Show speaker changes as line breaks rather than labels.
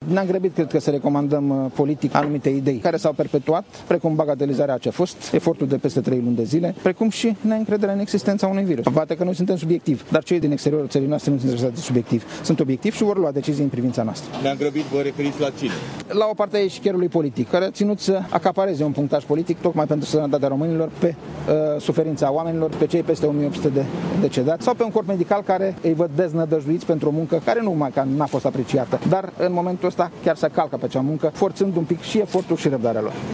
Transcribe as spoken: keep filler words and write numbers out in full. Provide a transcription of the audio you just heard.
Ne-am grăbit, cred că, să recomandăm politic anumite idei care s-au perpetuat, precum bagatelizarea ce a fost, efortul de peste trei luni de zile, precum și neîncrederea în existența unui virus. Poate că noi suntem subiectivi, dar cei din exteriorul țării noastre nu sunt interesați de subiectiv. Sunt obiectivi și vor lua decizii în privința noastră.
Ne-am grăbit, vă referiți la cine?
La o parte a eșichierului politic, care a ținut să acapareze un punctaj politic tocmai pentru sănătatea românilor, pe uh, suferința oamenilor, pe cei peste o mie opt sute de decedați sau pe un corp medical care îi văd deznădăjduiți pentru o muncă care nu numai că n-a fost apreciată, dar în momentul ăsta chiar se calcă pe acea muncă, forțând un pic și efortul și răbdarea lor.